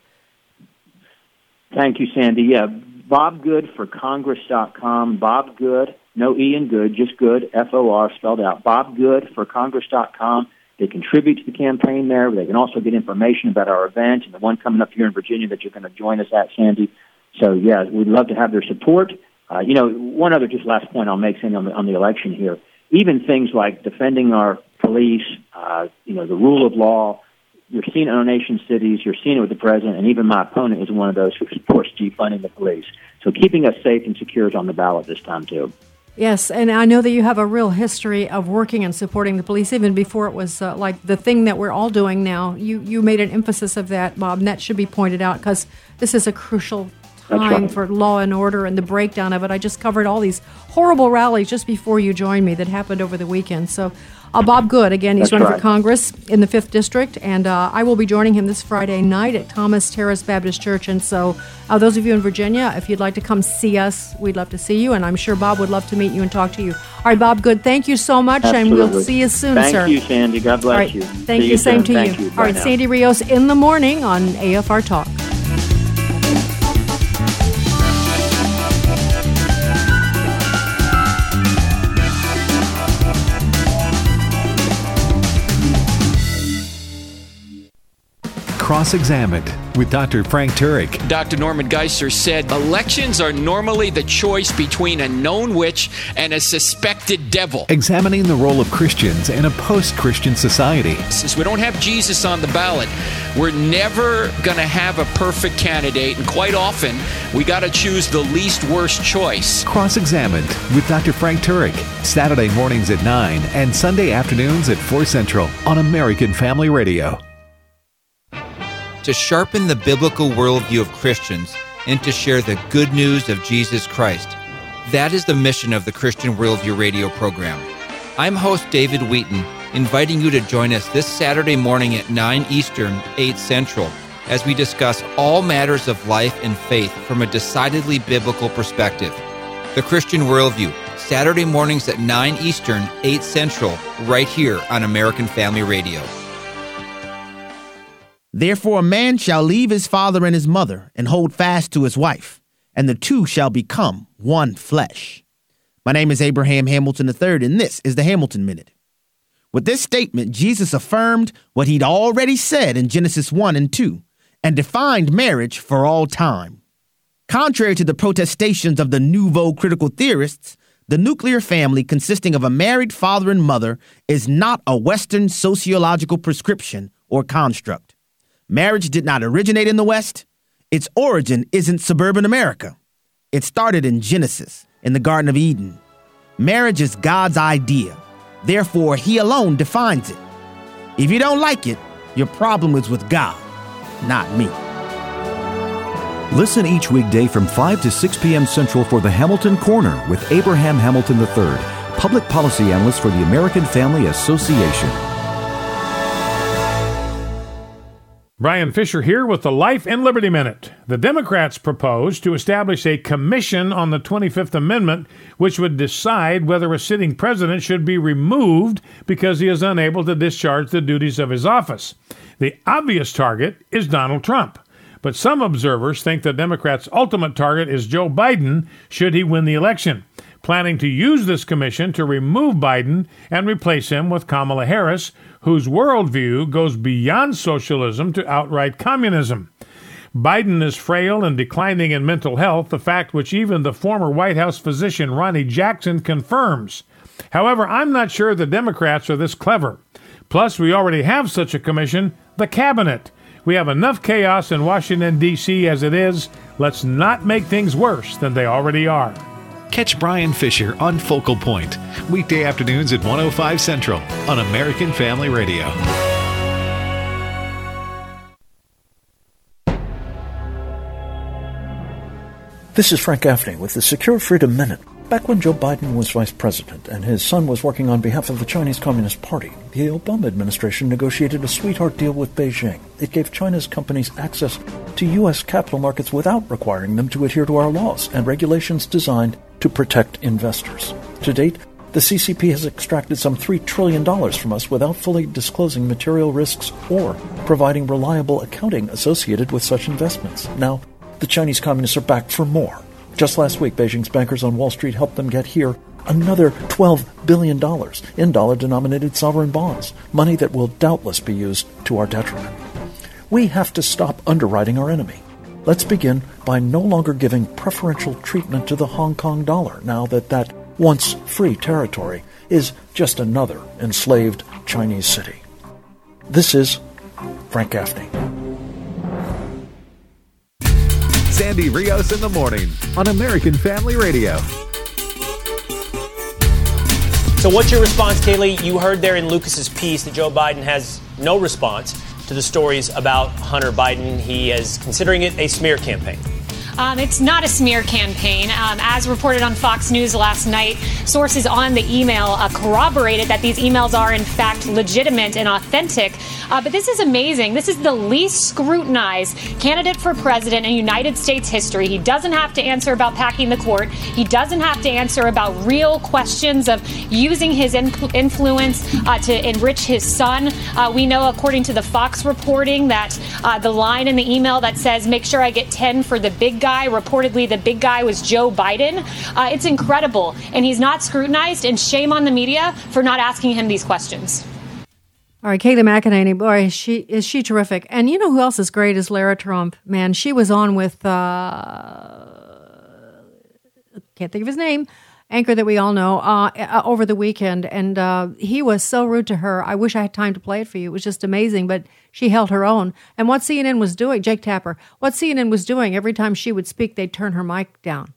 R: Thank you, Sandy. Yeah. BobGoodForCongress.com. Bob Good, no E in good, just good, F-O-R, spelled out. BobGoodForCongress.com. They contribute to the campaign there. They can also get information about our event and the one coming up here in Virginia that you're going to join us at, Sandy. So, yeah, we'd love to have their support. One other just last point I'll make, Sandy, on the election here. Even things like defending our police, the rule of law, you're seeing it in our nation's cities, you're seeing it with the president, and even my opponent is one of those who supports defunding the police. So keeping us safe and secure is on the ballot this time, too.
B: Yes, and I know that you have a real history of working and supporting the police, even before it was like the thing that we're all doing now. You made an emphasis of that, Bob, and that should be pointed out because this is a crucial time for law and order and the breakdown of it. I just covered all these horrible rallies just before you joined me that happened over the weekend. So Bob Good, again, he's running for Congress in the 5th District, and I will be joining him this Friday night at Thomas Terrace Baptist Church. And so those of you in Virginia, if you'd like to come see us, we'd love to see you, and I'm sure Bob would love to meet you and talk to you. All right, Bob Good, thank you so much,
R: Absolutely.
B: And we'll see you soon,
R: sir.
B: Thank
R: you, Sandy. God bless
B: All right.
R: you.
B: Thank you. Same to you. All right, Sandy Rios in the morning on AFR Talk.
Q: Cross-Examined with Dr. Frank Turek.
S: Dr. Norman Geisler said, elections are normally the choice between a known witch and a suspected devil.
Q: Examining the role of Christians in a post-Christian society.
S: Since we don't have Jesus on the ballot, we're never going to have a perfect candidate, and quite often, we got to choose the least worst choice.
Q: Cross-Examined with Dr. Frank Turek. Saturday mornings at 9 and Sunday afternoons at 4 Central on American Family Radio.
T: To sharpen the biblical worldview of Christians and to share the good news of Jesus Christ. That is the mission of the Christian Worldview radio program. I'm host David Wheaton, inviting you to join us this Saturday morning at 9 Eastern, 8 Central, as we discuss all matters of life and faith from a decidedly biblical perspective. The Christian Worldview, Saturday mornings at 9 Eastern, 8 Central, right here on American Family Radio.
U: Therefore a man shall leave his father and his mother and hold fast to his wife, and the two shall become one flesh. My name is Abraham Hamilton III, and this is the Hamilton Minute. With this statement, Jesus affirmed what he'd already said in Genesis 1 and 2, and defined marriage for all time. Contrary to the protestations of the nouveau critical theorists, the nuclear family consisting of a married father and mother is not a Western sociological prescription or construct. Marriage did not originate in the West. Its origin isn't suburban America. It started in Genesis, in the Garden of Eden. Marriage is God's idea. Therefore, he alone defines it. If you don't like it, your problem is with God, not me.
V: Listen each weekday from 5 to 6 p.m. Central for the Hamilton Corner with Abraham Hamilton III, Public Policy Analyst for the American Family Association.
W: Brian Fisher here with the Life and Liberty Minute. The Democrats proposed to establish a commission on the 25th Amendment, which would decide whether a sitting president should be removed because he is unable to discharge the duties of his office. The obvious target is Donald Trump, but some observers think the Democrats' ultimate target is Joe Biden should he win the election, planning to use this commission to remove Biden and replace him with Kamala Harris, whose worldview goes beyond socialism to outright communism. Biden is frail and declining in mental health, a fact which even the former White House physician Ronnie Jackson confirms. However, I'm not sure the Democrats are this clever. Plus, we already have such a commission, the Cabinet. We have enough chaos in Washington, D.C. as it is. Let's not make things worse than they already are.
Q: Catch Brian Fisher on Focal Point, weekday afternoons at 1:05 Central on American Family Radio.
V: This is Frank Gaffney with the Secure Freedom Minute. Back when Joe Biden was vice president and his son was working on behalf of the Chinese Communist Party, the Obama administration negotiated a sweetheart deal with Beijing. It gave China's companies access to U.S. capital markets without requiring them to adhere to our laws and regulations designed to protect investors. To date, the CCP has extracted some $3 trillion from us without fully disclosing material risks or providing reliable accounting associated with such investments. Now, the Chinese communists are back for more. Just last week, Beijing's bankers on Wall Street helped them get here another $12 billion in dollar-denominated sovereign bonds, money that will doubtless be used to our detriment. We have to stop underwriting our enemy. Let's begin by no longer giving preferential treatment to the Hong Kong dollar, now that that once free territory is just another enslaved Chinese city. This is Frank Gaffney.
Q: Sandy Rios in the morning on American Family Radio.
X: So what's your response, Kaylee? You heard there in Lucas's piece that Joe Biden has no response to the stories about Hunter Biden. He is considering it a smear campaign.
Y: It's not a smear campaign. As reported on Fox News last night, sources on the email corroborated that these emails are, in fact, legitimate and authentic. But this is amazing. This is the least scrutinized candidate for president in United States history. He doesn't have to answer about packing the court. He doesn't have to answer about real questions of using his influence to enrich his son. We know, according to the Fox reporting, that the line in the email that says, make sure I get 10 for the big guy, reportedly the big guy was Joe Biden. It's incredible. And he's not scrutinized, and shame on the media for not asking him these questions.
B: All right, Kayleigh McEnany, boy, is she terrific. And you know who else is great is Lara Trump. Man, she was on with, can't think of his name, anchor that we all know, over the weekend. And he was so rude to her. I wish I had time to play it for you. It was just amazing, but she held her own. And what CNN was doing, Jake Tapper, what CNN was doing, every time she would speak, they'd turn her mic down.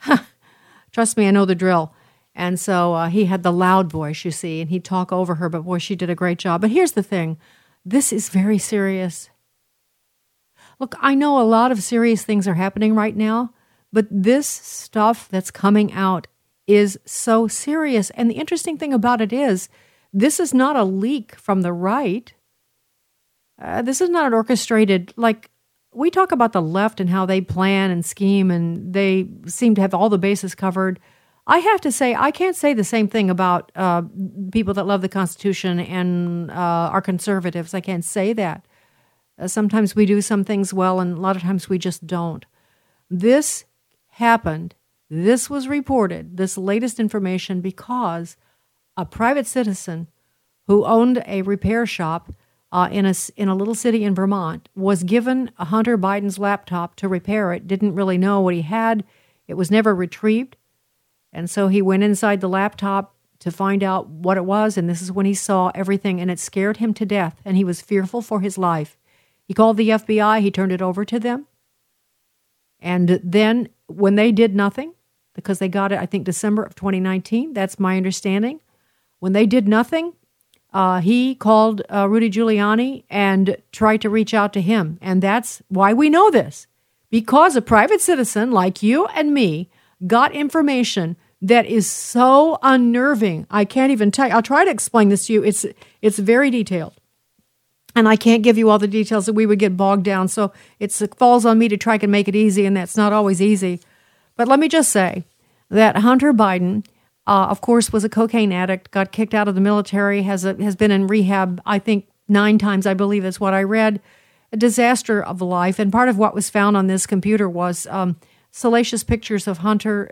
B: Trust me, I know the drill. And so he had the loud voice, you see, and he'd talk over her, but boy, she did a great job. But here's the thing. This is very serious. Look, I know a lot of serious things are happening right now, but this stuff that's coming out is so serious. And the interesting thing about it is, this is not a leak from the right. This is not an orchestrated, like, we talk about the left and how they plan and scheme and they seem to have all the bases covered. I have to say, I can't say the same thing about people that love the Constitution and are conservatives. I can't say that. Sometimes we do some things well, and a lot of times we just don't. This happened. This was reported, this latest information, because a private citizen who owned a repair shop in a little city in Vermont was given Hunter Biden's laptop to repair it, didn't really know what he had. It was never retrieved. And so he went inside the laptop to find out what it was, and this is when he saw everything, and it scared him to death, and he was fearful for his life. He called the FBI. He turned it over to them. And then when they did nothing, because they got it, I think, December of 2019, that's my understanding. When they did nothing, he called Rudy Giuliani and tried to reach out to him. And that's why we know this, because a private citizen like you and me got information that is so unnerving. I can't even tell you. I'll try to explain this to you. It's very detailed. And I can't give you all the details that we would get bogged down. So it falls on me to try and make it easy, and that's not always easy. But let me just say that Hunter Biden, of course, was a cocaine addict, got kicked out of the military, has been in rehab, I think, 9 times, I believe is what I read. A disaster of life. And part of what was found on this computer was salacious pictures of Hunter,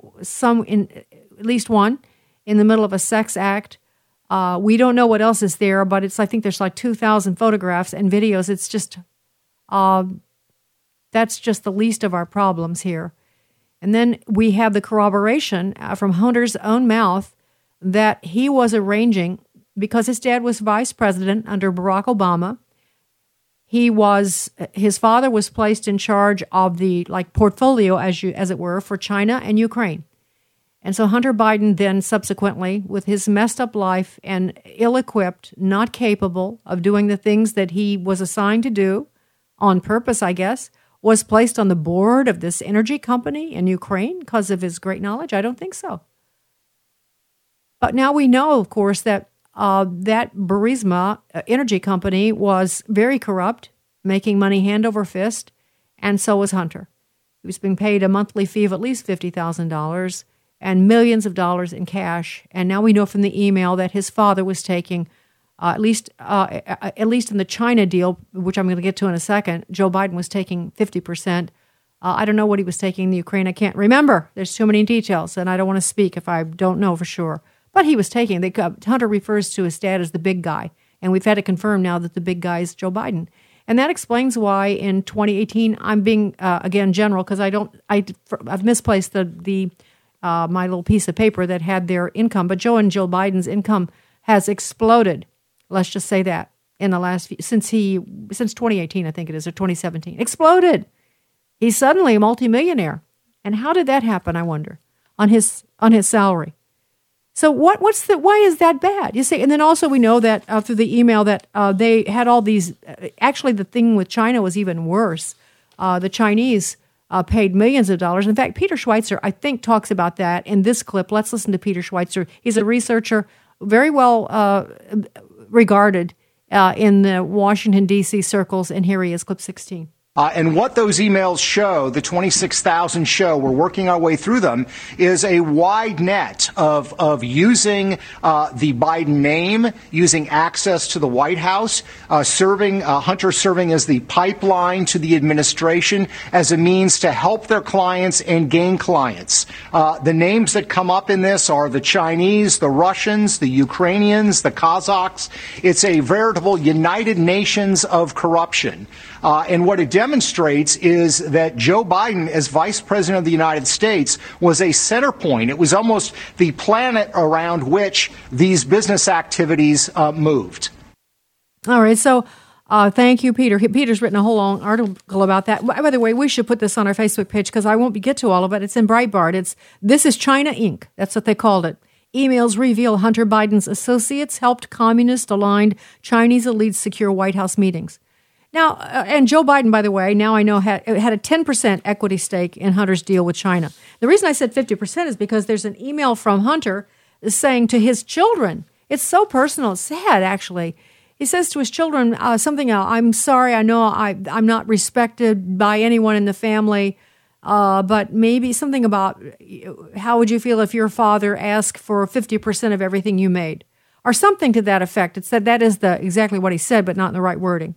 B: at least one, in the middle of a sex act. We don't know what else is there, but I think there's like 2,000 photographs and videos. It's just, that's just the least of our problems here. And then we have the corroboration from Hunter's own mouth that he was arranging, because his dad was vice president under Barack Obama. His father was placed in charge of the portfolio, as it were, for China and Ukraine. And so Hunter Biden then subsequently, with his messed up life and ill-equipped, not capable of doing the things that he was assigned to do, on purpose, I guess, was placed on the board of this energy company in Ukraine because of his great knowledge? I don't think so. But now we know, of course, that that Burisma energy company was very corrupt, making money hand over fist, and so was Hunter. He was being paid a monthly fee of at least $50,000 and millions of dollars in cash. And now we know from the email that his father was taking, at least in the China deal, which I'm going to get to in a second, Joe Biden was taking 50%. I don't know what he was taking in the Ukraine. I can't remember. There's too many details, and I don't want to speak if I don't know for sure. But he was taking. Hunter refers to his dad as the big guy, and we've had it confirmed now that the big guy is Joe Biden. And that explains why in 2018, I'm being, again, general, because I've misplaced my little piece of paper that had their income. But Joe and Jill Biden's income has exploded. Let's just say that in the last since 2018, I think it is, or 2017, exploded. He's suddenly a multimillionaire. And how did that happen, I wonder, on his salary? So why is that bad? You see, and then also we know that through the email that they had all these, actually the thing with China was even worse. The Chinese paid millions of dollars. In fact, Peter Schweitzer, I think, talks about that in this clip. Let's listen to Peter Schweitzer. He's a researcher, very well regarded in the Washington, D.C. circles, and here he is, clip 16.
C: And what those emails show, the 26,000 show, we're working our way through them, is a wide net of using the Biden name, using access to the White House, Hunter serving as the pipeline to the administration as a means to help their clients and gain clients. The names that come up in this are the Chinese, the Russians, the Ukrainians, the Kazakhs. It's a veritable United Nations of corruption. And what it demonstrates is that Joe Biden, as Vice President of the United States, was a center point. It was almost the planet around which these business activities moved.
B: All right. So thank you, Peter. Peter's written a whole long article about that. By the way, we should put this on our Facebook page because I won't get to all of it. It's in Breitbart. This is China Inc. That's what they called it. Emails reveal Hunter Biden's associates helped communist-aligned Chinese elites secure White House meetings. Now, and Joe Biden, by the way, now I know had a 10% equity stake in Hunter's deal with China. The reason I said 50% is because there's an email from Hunter saying to his children, it's so personal, it's sad actually. He says to his children something, I'm sorry, I know I'm not respected by anyone in the family, but maybe something about how would you feel if your father asked for 50% of everything you made? Or something to that effect. It said that is exactly what he said, but not in the right wording.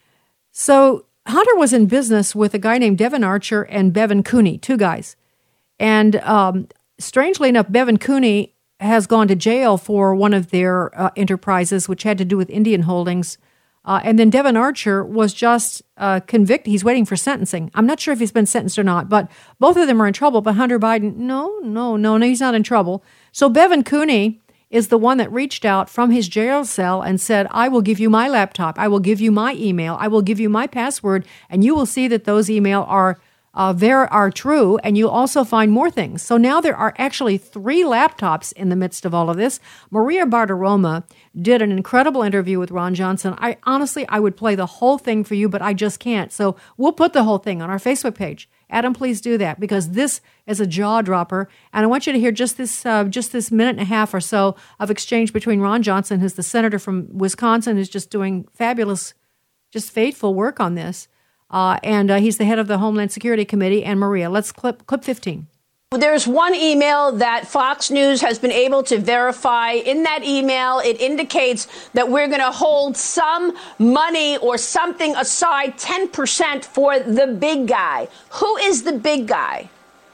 B: So Hunter was in business with a guy named Devin Archer and Bevan Cooney, two guys. And strangely enough, Bevan Cooney has gone to jail for one of their enterprises, which had to do with Indian holdings. And then Devin Archer was just convicted. He's waiting for sentencing. I'm not sure if he's been sentenced or not, but both of them are in trouble. But Hunter Biden, no, he's not in trouble. So Bevan Cooney is the one that reached out from his jail cell and said, I will give you my laptop, I will give you my email, I will give you my password, and you will see that those emails are true, and you'll also find more things. So now there are actually 3 laptops in the midst of all of this. Maria Bartiromo did an incredible interview with Ron Johnson. I would play the whole thing for you, but I just can't. So we'll put the whole thing on our Facebook page. Adam, please do that, because this is a jaw dropper, and I want you to hear just this minute and a half or so of exchange between Ron Johnson, who's the senator from Wisconsin, who's just doing fabulous, just faithful work on this, and he's the head of the Homeland Security Committee, and Maria. Let's clip 15.
D: There's one email that Fox News has been able to verify. In that email, it indicates that we're going to hold some money or something aside, 10% for the big guy. Who is the big guy?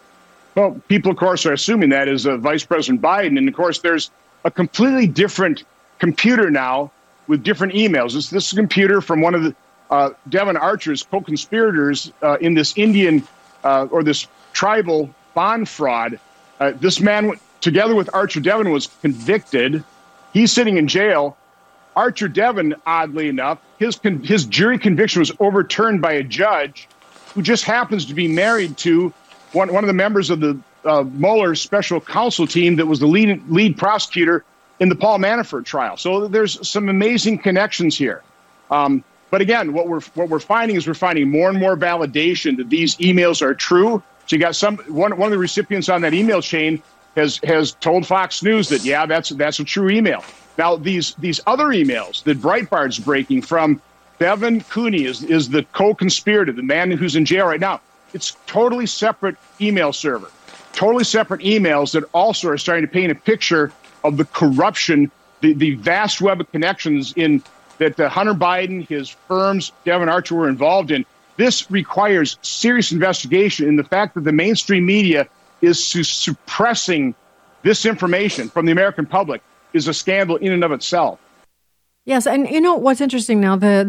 E: Well, people, of course, are assuming that is Vice President Biden. And, of course, there's a completely different computer now with different emails. This is a computer from one of the Devin Archer's co-conspirators in this Indian or this tribal bond fraud. This man, together with Archer Devin, was convicted. He's sitting in jail. Archer Devin, oddly enough, his jury conviction was overturned by a judge who just happens to be married to one of the members of the Mueller special counsel team that was the lead prosecutor in the Paul Manafort trial. So there's some amazing connections here. But again, what we're finding is we're finding more and more validation that these emails are true. So you got one of the recipients on that email chain has told Fox News that, yeah, that's a true email. Now, these other emails that Breitbart's breaking from Bevan Cooney is the co-conspirator, the man who's in jail right now. It's totally separate email server, totally separate emails that also are starting to paint a picture of the corruption, the vast web of connections that Hunter Biden, his firms, Devin Archer were involved in. This requires serious investigation in the fact that the mainstream media is suppressing this information from the American public is a scandal in and of itself.
B: Yes, and you know what's interesting now, the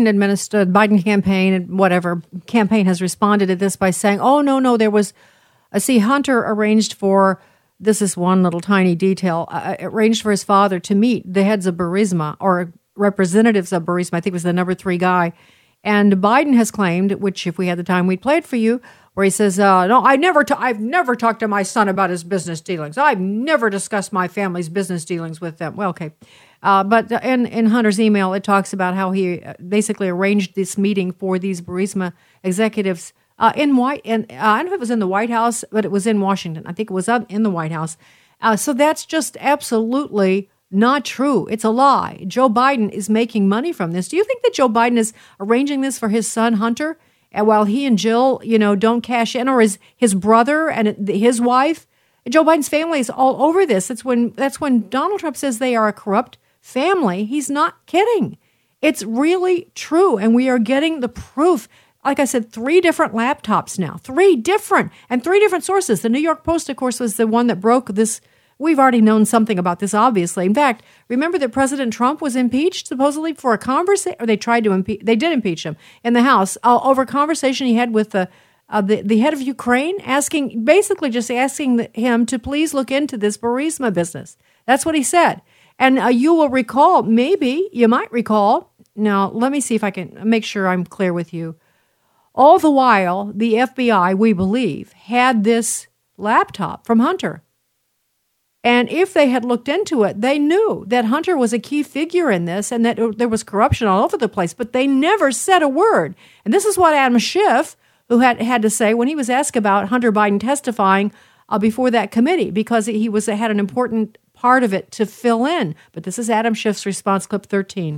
B: Biden campaign and whatever campaign has responded to this by saying, oh, no, there was, Hunter arranged for, this is one little tiny detail, arranged for his father to meet the heads of Burisma or representatives of Burisma, I think it was the number 3 guy. And Biden has claimed, which if we had the time, we'd play it for you, where he says, no, I've never talked to my son about his business dealings. I've never discussed my family's business dealings with them. Well, okay. But in Hunter's email, it talks about how he basically arranged this meeting for these Burisma executives I don't know if it was in the White House, but it was in Washington. I think it was in the White House. So that's just absolutely not true. It's a lie. Joe Biden is making money from this. Do you think that Joe Biden is arranging this for his son, Hunter? And while he and Jill, don't cash in, or his brother and his wife, Joe Biden's family is all over this. That's when Donald Trump says they are a corrupt family. He's not kidding. It's really true, and we are getting the proof. Like I said, 3 different laptops now, 3 different sources. The New York Post, of course, was the one that broke this. We've already known something about this, obviously. In fact, remember that President Trump was impeached supposedly for a conversation, or they tried to impeach. They did impeach him in the House over a conversation he had with the head of Ukraine, basically just asking him to please look into this Burisma business. That's what he said. And you will recall, you might recall. Now, let me see if I can make sure I'm clear with you. All the while, the FBI, we believe, had this laptop from Hunter. And if they had looked into it, they knew that Hunter was a key figure in this and that there was corruption all over the place, but they never said a word. And this is what Adam Schiff, who had to say when he was asked about Hunter Biden testifying before that committee, because he had an important part of it to fill in. But this is Adam Schiff's response, clip 13.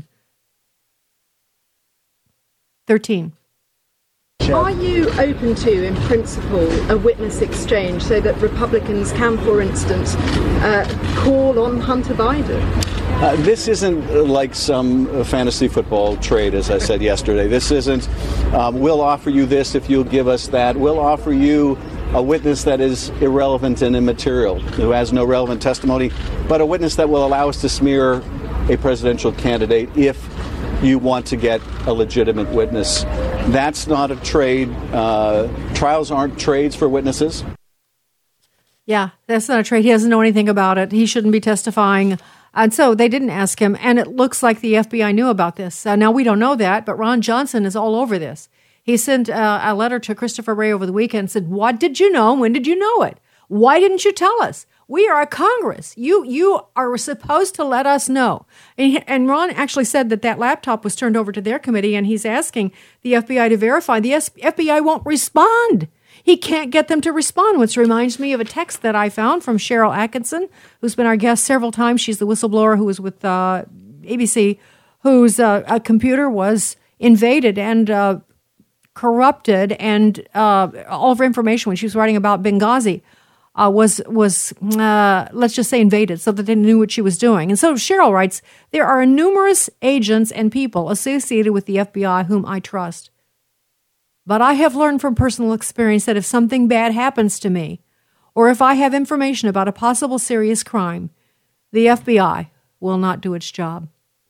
A: Are you open to, in principle, a witness exchange so that Republicans can, for instance, call on Hunter Biden?
G: This isn't like some fantasy football trade, as I said yesterday. This isn't, we'll offer you this if you'll give us that. We'll offer you a witness that is irrelevant and immaterial, who has no relevant testimony, but a witness that will allow us to smear a presidential candidate if you want to get a legitimate witness. That's not a trade. Trials aren't trades for witnesses.
B: Yeah, that's not a trade. He doesn't know anything about it. He shouldn't be testifying. And so they didn't ask him. And it looks like the FBI knew about this. Now, we don't know that, but Ron Johnson is all over this. He sent a letter to Christopher Wray over the weekend and said, what did you know? When did you know it? Why didn't you tell us? We are a Congress. You are supposed to let us know. And Ron actually said that laptop was turned over to their committee, and he's asking the FBI to verify. The FBI won't respond. He can't get them to respond, which reminds me of a text that I found from Cheryl Atkinson, who's been our guest several times. She's the whistleblower who was with ABC, whose a computer was invaded and corrupted, and all of her information when she was writing about Benghazi was let's just say invaded, so that they knew what she was doing. And so Cheryl writes, there are numerous agents and people associated with the FBI whom I trust. But I have learned from personal experience that if something bad happens to me, or if I have information about a possible serious crime, the FBI will not do its job.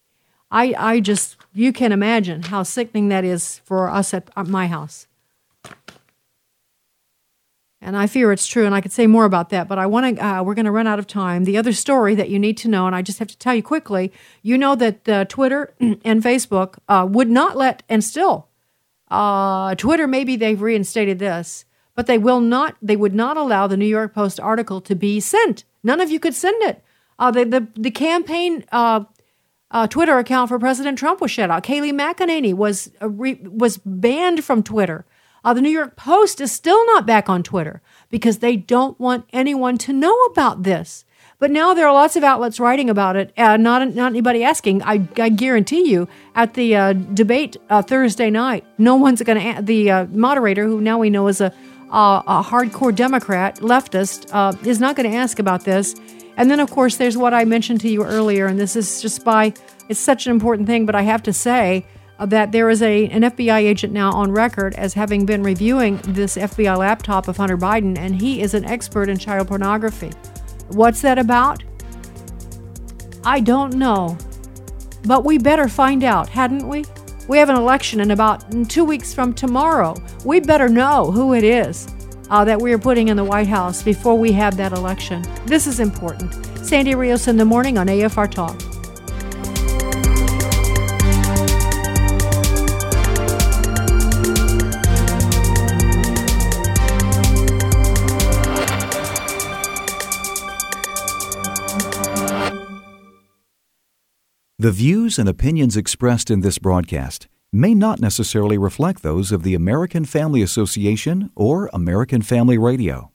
B: You can imagine how sickening that is for us at my house. And I fear it's true, and I could say more about that, but we're going to run out of time. The other story that you need to know, and I just have to tell you quickly, you know that Twitter and Facebook would not let, and still, Twitter, maybe they've reinstated this, but they would not allow the New York Post article to be sent. None of you could send it. The campaign Twitter account for President Trump was shut out. Kayleigh McEnany was banned from Twitter. The New York Post is still not back on Twitter because they don't want anyone to know about this. But now there are lots of outlets writing about it, not anybody asking. I guarantee you, at the debate Thursday night, no one's going to. The moderator, who now we know is a hardcore Democrat, leftist, is not going to ask about this. And then, of course, there's what I mentioned to you earlier, and this is it's such an important thing, but I have to say that there is an FBI agent now on record as having been reviewing this FBI laptop of Hunter Biden, and he is an expert in child pornography. What's that about? I don't know. But we better find out, hadn't we? We have an election in about 2 weeks from tomorrow. We better know who it is that we are putting in the White House before we have that election. This is important. Sandy Rios in the morning on AFR Talk.
H: The views and opinions expressed in this broadcast may not necessarily reflect those of the American Family Association or American Family Radio.